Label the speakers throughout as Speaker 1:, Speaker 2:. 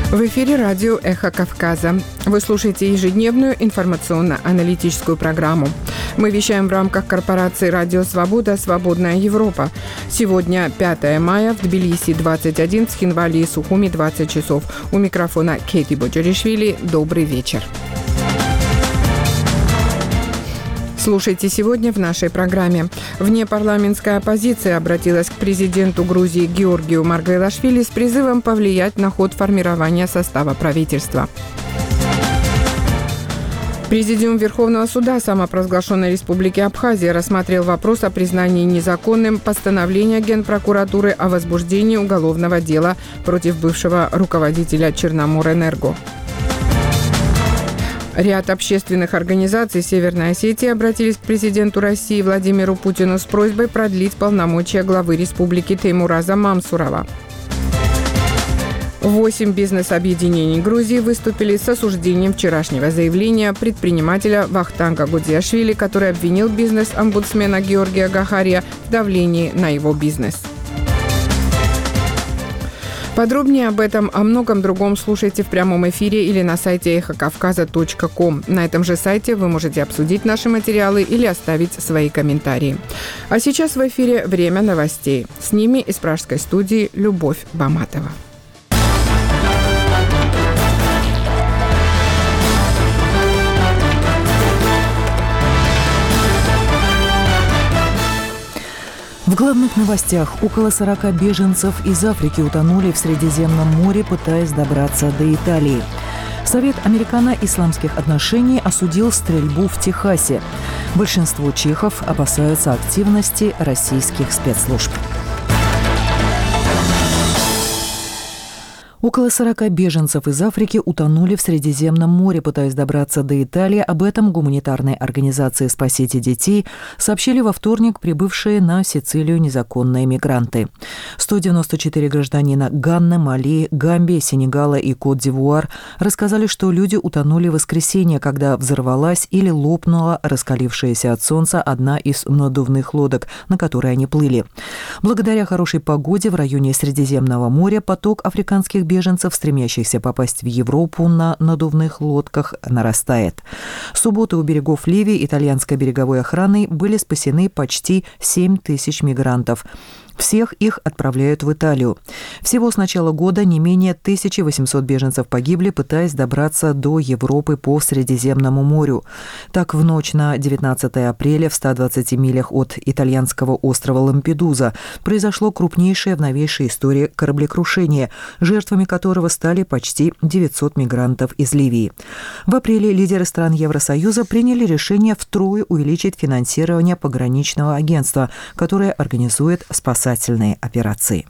Speaker 1: В эфире радио «Эхо Кавказа». Вы слушаете ежедневную информационно-аналитическую программу. Мы вещаем в рамках корпорации «Радио Свобода. Свободная Европа». Сегодня 5 мая, в Тбилиси 21, в Схинвали и Сухуми 20 часов. У микрофона Кейти Боджаришвили. Добрый вечер. Слушайте сегодня в нашей программе. Внепарламентская оппозиция обратилась к президенту Грузии Георгию Маргвелашвили с призывом повлиять на ход формирования состава правительства. Президиум Верховного суда самопровозглашенной Республики Абхазия рассмотрел вопрос о признании незаконным постановления Генпрокуратуры о возбуждении уголовного дела против бывшего руководителя Черноморэнерго. Ряд общественных организаций Северной Осетии обратились к президенту России Владимиру Путину с просьбой продлить полномочия главы республики Теймураза Мамсурова. 8 бизнес-объединений Грузии выступили с осуждением вчерашнего заявления предпринимателя Вахтанга Гудзиашвили, который обвинил бизнес-омбудсмена Георгия Гахария в давлении на его бизнес. Подробнее об этом, о многом другом слушайте в прямом эфире или на сайте эхокавказа.ком. На этом же сайте вы можете обсудить наши материалы или оставить свои комментарии. А сейчас в эфире «Время новостей». С ними из пражской студии Любовь Баматова.
Speaker 2: В главных новостях: около 40 беженцев из Африки утонули в Средиземном море, пытаясь добраться до Италии. Совет американо-исламских отношений осудил стрельбу в Техасе. Большинство чехов опасаются активности российских спецслужб. Около 40 беженцев из Африки утонули в Средиземном море, пытаясь добраться до Италии. Об этом гуманитарной организации «Спасите детей» сообщили во вторник прибывшие на Сицилию незаконные мигранты. 194 гражданина Ганны, Мали, Гамбии, Сенегала и Кот-д'Ивуар рассказали, что люди утонули в воскресенье, когда взорвалась или лопнула раскалившаяся от солнца одна из надувных лодок, на которой они плыли. Благодаря хорошей погоде в районе Средиземного моря поток африканских беженцев, стремящихся попасть в Европу на надувных лодках, нарастает. В субботу у берегов Ливии итальянской береговой охраной были спасены почти 7 тысяч мигрантов. Всех их отправляют в Италию. Всего с начала года не менее 1800 беженцев погибли, пытаясь добраться до Европы по Средиземному морю. Так, в ночь на 19 апреля в 120 милях от итальянского острова Лампедуза произошло крупнейшее в новейшей истории кораблекрушение, жертвами которого стали почти 900 мигрантов из Ливии. В апреле лидеры стран Евросоюза приняли решение втрое увеличить финансирование пограничного агентства, которое организует спасательные операции.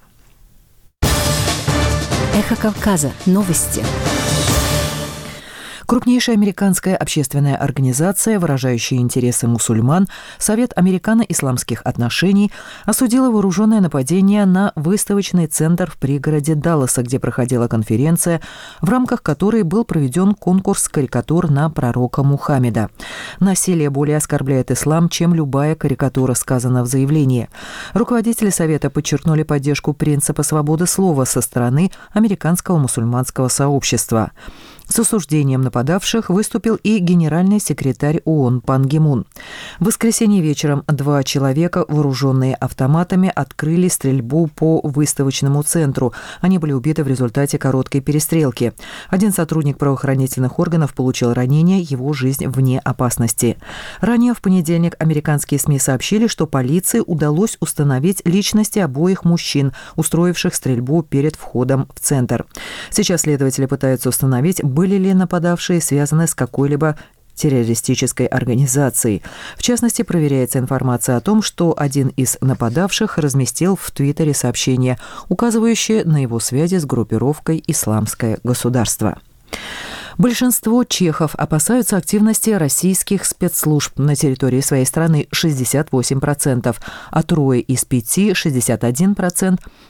Speaker 3: Эхо Кавказа. Новости.
Speaker 2: Крупнейшая американская общественная организация, выражающая интересы мусульман, Совет американо-исламских отношений, осудила вооруженное нападение на выставочный центр в пригороде Далласа, где проходила конференция, в рамках которой был проведен конкурс карикатур на пророка Мухаммеда. Насилие более оскорбляет ислам, чем любая карикатура, сказано в заявлении. Руководители Совета подчеркнули поддержку принципа свободы слова со стороны американского мусульманского сообщества. С осуждением нападавших выступил и генеральный секретарь ООН Пан Ги Мун. В воскресенье вечером 2 человека, вооруженные автоматами, открыли стрельбу по выставочному центру. Они были убиты в результате короткой перестрелки. Один сотрудник правоохранительных органов получил ранение, его жизнь вне опасности. Ранее в понедельник американские СМИ сообщили, что полиции удалось установить личности обоих мужчин, устроивших стрельбу перед входом в центр. Сейчас следователи пытаются установить, были ли нападавшие связаны с какой-либо террористической организацией. В частности, проверяется информация о том, что один из нападавших разместил в Твиттере сообщение, указывающее на его связи с группировкой «Исламское государство». Большинство чехов опасаются активности российских спецслужб на территории своей страны 68%, а 3 из 5, 61%,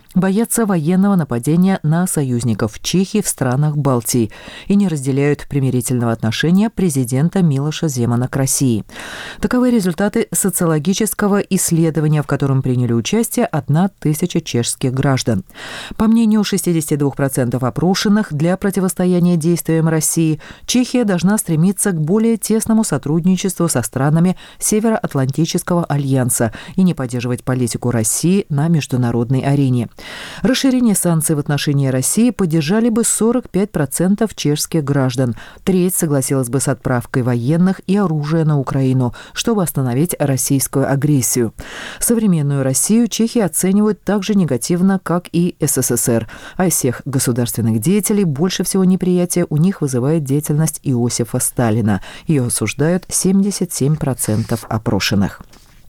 Speaker 2: боятся военного нападения на союзников Чехии в странах Балтии и не разделяют примирительного отношения президента Милоша Земана к России. Таковы результаты социологического исследования, в котором приняли участие 1000 чешских граждан. По мнению 62% опрошенных, для противостояния действиям России Чехия должна стремиться к более тесному сотрудничеству со странами Североатлантического альянса и не поддерживать политику России на международной арене. Расширение санкций в отношении России поддержали бы 45% чешских граждан. Треть согласилась бы с отправкой военных и оружия на Украину, чтобы остановить российскую агрессию. Современную Россию чехи оценивают так же негативно, как и СССР. А из всех государственных деятелей больше всего неприятия у них вызывает деятельность Иосифа Сталина. Ее осуждают 77% опрошенных.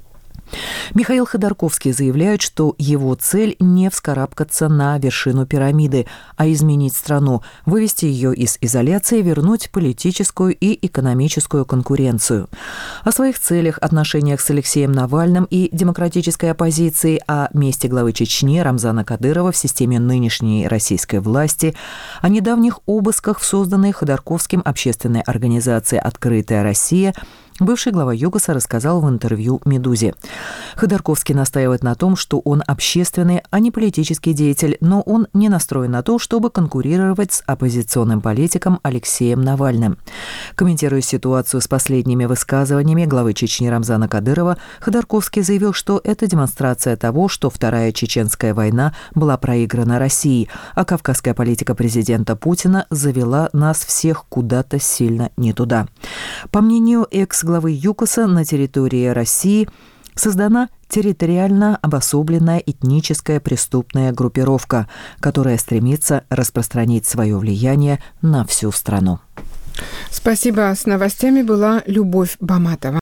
Speaker 2: Михаил Ходорковский заявляет, что его цель не вскарабкаться на вершину пирамиды, а изменить страну, вывести ее из изоляции и вернуть политическую и экономическую конкуренцию. О своих целях, отношениях с Алексеем Навальным и демократической оппозицией, о месте главы Чечни Рамзана Кадырова в системе нынешней российской власти, о недавних обысках в созданной Ходорковским общественной организации «Открытая Россия», бывший глава ЮКОСа рассказал в интервью «Медузе». Ходорковский настаивает на том, что он общественный, а не политический деятель, но он не настроен на то, чтобы конкурировать с оппозиционным политиком Алексеем Навальным. Комментируя ситуацию с последними высказываниями главы Чечни Рамзана Кадырова, Ходорковский заявил, что это демонстрация того, что Вторая Чеченская война была проиграна Россией, а кавказская политика президента Путина завела нас всех куда-то сильно не туда. По мнению экс-главы ЮКОСа, на территории России создана территориально обособленная этническая преступная группировка, которая стремится распространить свое влияние на всю страну.
Speaker 1: Спасибо. С новостями была Любовь Баматова.